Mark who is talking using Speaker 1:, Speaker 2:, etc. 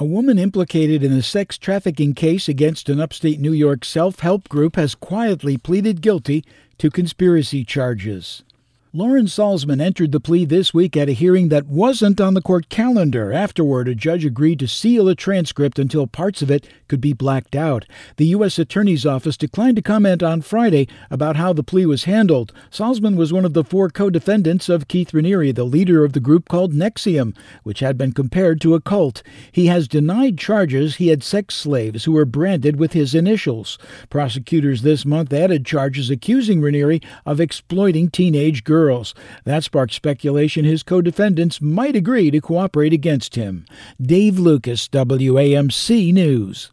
Speaker 1: A woman implicated in a sex trafficking case against an upstate New York self-help group has quietly pleaded guilty to conspiracy charges. Lauren Salzman entered the plea this week at a hearing that wasn't on the court calendar. Afterward, a judge agreed to seal a transcript until parts of it could be blacked out. The U.S. Attorney's Office declined to comment on Friday about how the plea was handled. Salzman was one of the 4 co-defendants of Keith Raniere, the leader of the group called NXIVM, which had been compared to a cult. He has denied charges he had sex slaves who were branded with his initials. Prosecutors this month added charges accusing Raniere of exploiting teenage girls. That sparked speculation his co-defendants might agree to cooperate against him. Dave Lucas, WAMC News.